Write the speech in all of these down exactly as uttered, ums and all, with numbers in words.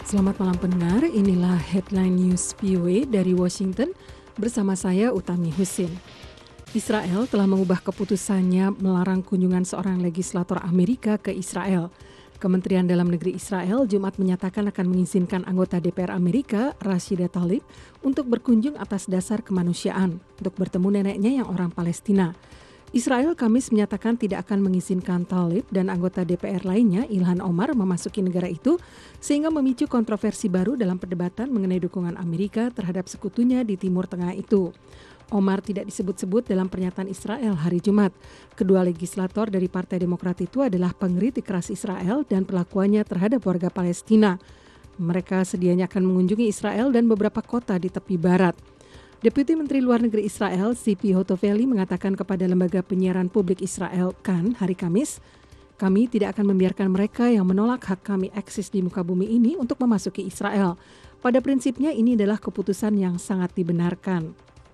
Selamat malam pendengar, inilah Headline News V O A dari Washington bersama saya Utami Husin. Israel telah mengubah keputusannya melarang kunjungan seorang legislator Amerika ke Israel. Kementerian Dalam Negeri Israel Jumat menyatakan akan mengizinkan anggota D P R Amerika, Rashida Tlaib, untuk berkunjung atas dasar kemanusiaan untuk bertemu neneknya yang orang Palestina. Israel Kamis menyatakan tidak akan mengizinkan Tlaib dan anggota D P R lainnya, Ilhan Omar, memasuki negara itu sehingga memicu kontroversi baru dalam perdebatan mengenai dukungan Amerika terhadap sekutunya di Timur Tengah itu. Omar tidak disebut-sebut dalam pernyataan Israel hari Jumat. Kedua legislator dari Partai Demokrat itu adalah pengkritik keras Israel dan perlakuannya terhadap warga Palestina. Mereka sedianya akan mengunjungi Israel dan beberapa kota di tepi barat. Deputi Menteri Luar Negeri Israel, Tzipi Hotovely, mengatakan kepada lembaga penyiaran publik Israel, Kan, hari Kamis, kami tidak akan membiarkan mereka yang menolak hak kami eksis di muka bumi ini untuk memasuki Israel. Pada prinsipnya ini adalah keputusan yang sangat dibenarkan.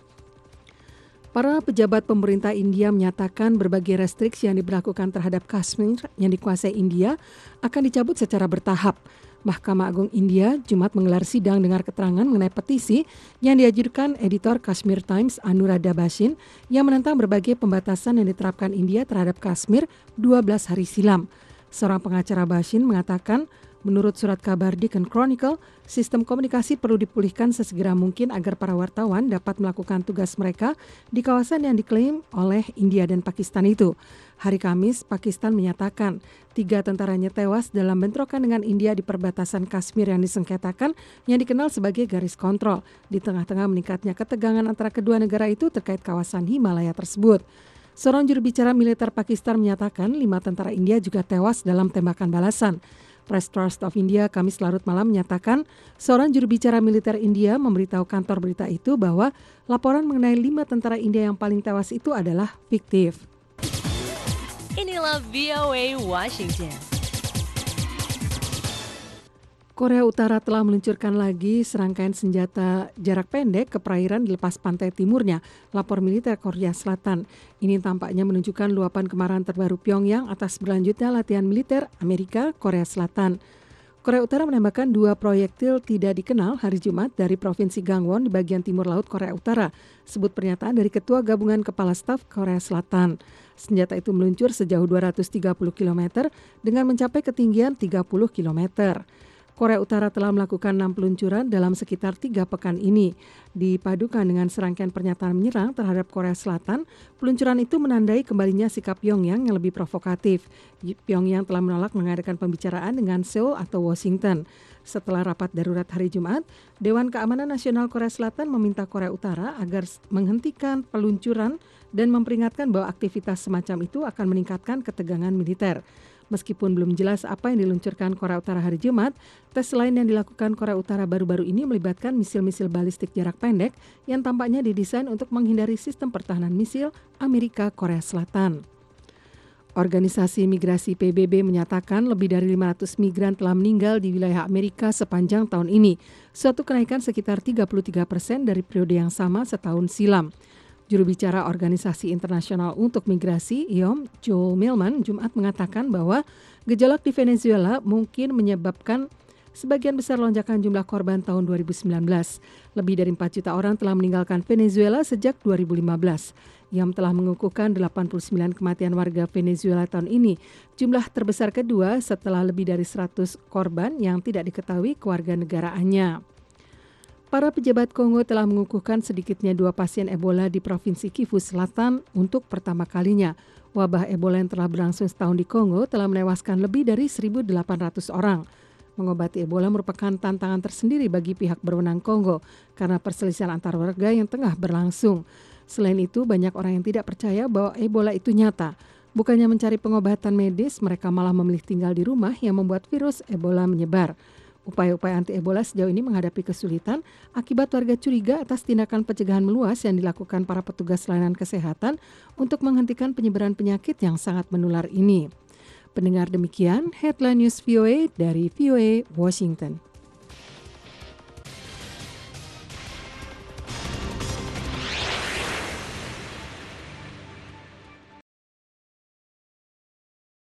Para pejabat pemerintah India menyatakan berbagai restriksi yang diberlakukan terhadap Kashmir yang dikuasai India akan dicabut secara bertahap. Mahkamah Agung India Jumat menggelar sidang dengar keterangan mengenai petisi yang diajukan editor Kashmir Times Anuradha Bhasin yang menentang berbagai pembatasan yang diterapkan India terhadap Kashmir dua belas hari silam. Seorang pengacara Bhasin mengatakan, menurut surat kabar Deccan Chronicle, sistem komunikasi perlu dipulihkan sesegera mungkin agar para wartawan dapat melakukan tugas mereka di kawasan yang diklaim oleh India dan Pakistan itu. Hari Kamis, Pakistan menyatakan tiga tentaranya tewas dalam bentrokan dengan India di perbatasan Kashmir yang disengketakan yang dikenal sebagai garis kontrol di tengah-tengah meningkatnya ketegangan antara kedua negara itu terkait kawasan Himalaya tersebut. Seorang juru bicara militer Pakistan menyatakan lima tentara India juga tewas dalam tembakan balasan. Press Trust of India Kamis larut malam menyatakan seorang juru bicara militer India memberitahu kantor berita itu bahwa laporan mengenai lima tentara India yang paling tewas itu adalah fiktif. Inilah V O A Washington. Korea Utara telah meluncurkan lagi serangkaian senjata jarak pendek ke perairan di lepas pantai timurnya, lapor militer Korea Selatan. Ini tampaknya menunjukkan luapan kemarahan terbaru Pyongyang atas berlanjutnya latihan militer Amerika Korea Selatan. Korea Utara menembakkan dua proyektil tidak dikenal hari Jumat dari Provinsi Gangwon di bagian timur laut Korea Utara, sebut pernyataan dari Ketua Gabungan Kepala Staf Korea Selatan. Senjata itu meluncur sejauh dua ratus tiga puluh kilometer dengan mencapai ketinggian tiga puluh kilometer. Korea Utara telah melakukan enam peluncuran dalam sekitar tiga pekan ini. Dipadukan dengan serangkaian pernyataan menyerang terhadap Korea Selatan, peluncuran itu menandai kembalinya sikap Pyongyang yang lebih provokatif. Pyongyang telah menolak mengadakan pembicaraan dengan Seoul atau Washington. Setelah rapat darurat hari Jumat, Dewan Keamanan Nasional Korea Selatan meminta Korea Utara agar menghentikan peluncuran dan memperingatkan bahwa aktivitas semacam itu akan meningkatkan ketegangan militer. Meskipun belum jelas apa yang diluncurkan Korea Utara hari Jumat, tes lain yang dilakukan Korea Utara baru-baru ini melibatkan misil-misil balistik jarak pendek yang tampaknya didesain untuk menghindari sistem pertahanan misil Amerika Korea Selatan. Organisasi Migrasi P B B menyatakan lebih dari lima ratus migran telah meninggal di wilayah Amerika sepanjang tahun ini, suatu kenaikan sekitar tiga puluh tiga persen dari periode yang sama setahun silam. Juru bicara Organisasi Internasional untuk Migrasi, I O M, Joel Millman, Jumat mengatakan bahwa gejolak di Venezuela mungkin menyebabkan sebagian besar lonjakan jumlah korban tahun dua ribu sembilan belas. Lebih dari empat juta orang telah meninggalkan Venezuela sejak dua ribu lima belas. I O M telah mengukuhkan delapan puluh sembilan kematian warga Venezuela tahun ini, jumlah terbesar kedua setelah lebih dari seratus korban yang tidak diketahui kewarganegaraannya. Para pejabat Kongo telah mengukuhkan sedikitnya dua pasien Ebola di Provinsi Kivu Selatan untuk pertama kalinya. Wabah Ebola yang telah berlangsung setahun di Kongo telah menewaskan lebih dari seribu delapan ratus orang. Mengobati Ebola merupakan tantangan tersendiri bagi pihak berwenang Kongo karena perselisihan antar warga yang tengah berlangsung. Selain itu, banyak orang yang tidak percaya bahwa Ebola itu nyata. Bukannya mencari pengobatan medis, mereka malah memilih tinggal di rumah yang membuat virus Ebola menyebar. Upaya-upaya anti-Ebola sejauh ini menghadapi kesulitan akibat warga curiga atas tindakan pencegahan meluas yang dilakukan para petugas layanan kesehatan untuk menghentikan penyebaran penyakit yang sangat menular ini. Pendengar, demikian Headline News V O A dari V O A Washington.